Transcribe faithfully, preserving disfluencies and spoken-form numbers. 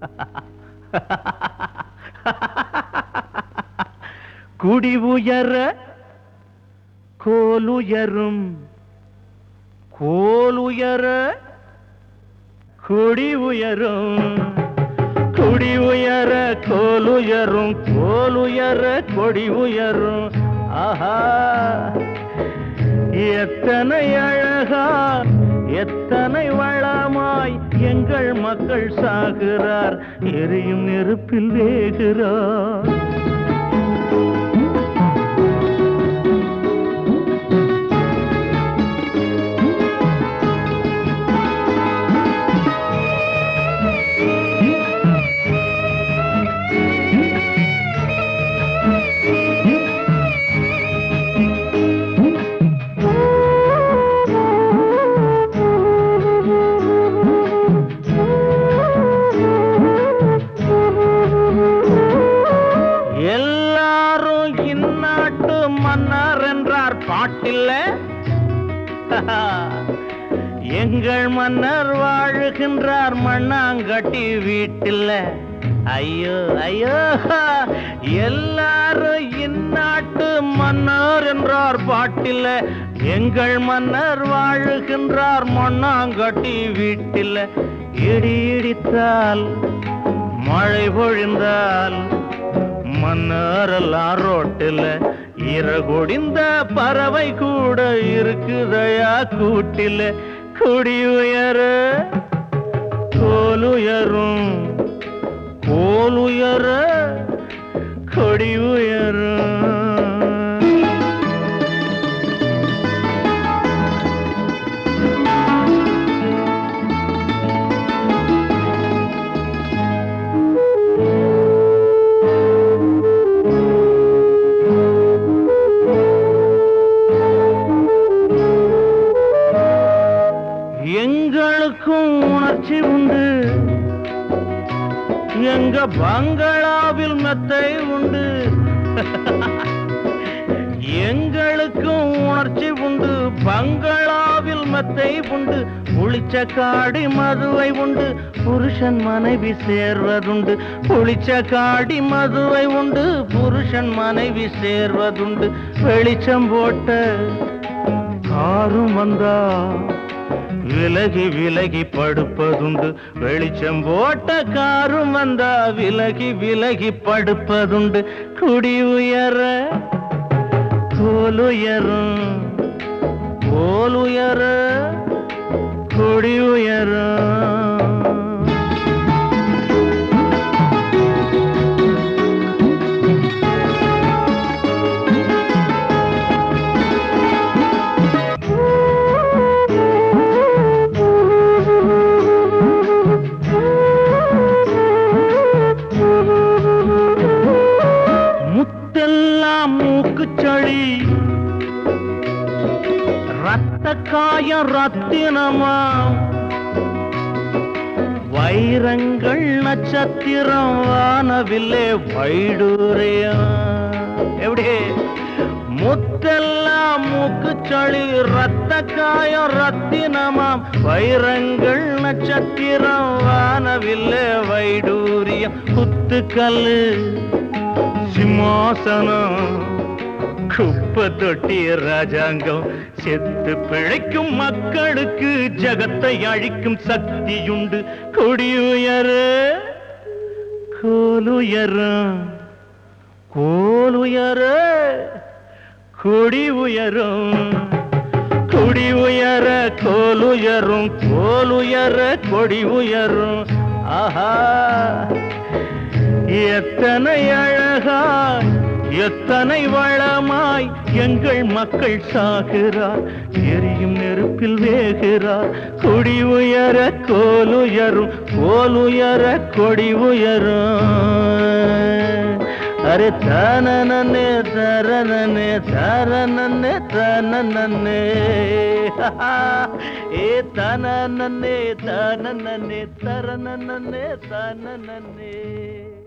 குடி உயர கோலுயரும், கோலுயர கொடி உயரும். குடி உயர கோலுயரும், கோலுயர கொடி உயரும். ஆஹா, எத்தனை அழகா எத்தனை வளமாய் எங்கள் மக்கள் சாகிறார், எரியும் நெருப்பில் வேகிறார். மன்னர் என்றார் பாட்டில்ல, எங்கள் மன்னர் வாழுகின்றார் மண்ணாங்கட்டி வீட்டில். ஐயோ ஐயோ, எல்லாரும் இந்நாட்டு மன்னர் என்றார் பாட்டில்ல, எங்கள் மன்னர் வாழுகின்றார் மண்ணாங்கட்டி வீட்டில். இடி இடித்தால் மழை பொழிந்தால் மன்னரெல்லாம் ரோட்டில், இறகுடிந்த பறவை கூட இருக்குதையா கூட்டில். குடி உயர கோலுயரும், கோலுயர கொடி உயரும். எங்களுக்கும் உணர்ச்சி உண்டு, எங்க பங்களாவில் மெத்தை உண்டு. எங்களுக்கும் உணர்ச்சி உண்டு, பங்களாவில் மெத்தை உண்டு. புளிச்ச காடி மதுவை உண்டு, புருஷன் மனைவி சேர்வதுண்டு. புளிச்ச காடி மதுவை உண்டு, புருஷன் மனைவி சேர்வதுண்டு. வெளிச்சம் போட்ட காரும் வந்தா விலகி விலகி படுப்பதுண்டு. வெளிச்சம் போட்ட காரும் வந்தா விலகி விலகி படுப்பதுண்டு. குடி உயர கோலுயரும், கோலுயர கொடி உயரும். மூக்குச்சளி ரத்த காயம் ரத்தினமா, வைரங்கள் நட்சத்திரம் வானவில்லே வைடூரியம். எப்படி முத்தெல்லாம் மூக்குச்சளி ரத்த காயம் ரத்தினமாம், வைரங்கள் நட்சத்திரம் வானவில்லே வைடூரியம். குத்துக்கல்லு சிம்மாசனம் குப்பை தொட்டி ராஜாங்கம், செத்து பிழைக்கும் மக்களுக்கு ஜகத்தை அழிக்கும் சக்தியுண்டு. கொடி உயர கோலுயரும், கோலுயர கொடி உயரும். கொடி உயர கோலுயரும், கோலுயர கொடி உயரும். ஆஹா, எத்தனை அழகாய் எத்தனை வளமாய் எங்கள் மக்கள் சாகிறார், எரியும் நெருப்பில் வேகிறார். கொடி உயர கோலுயரும், கோலுயர கொடி உயரும். அரே தனனே தரனே தரனே தனனே, ஏ தனனே தனனே தரனே தனனே.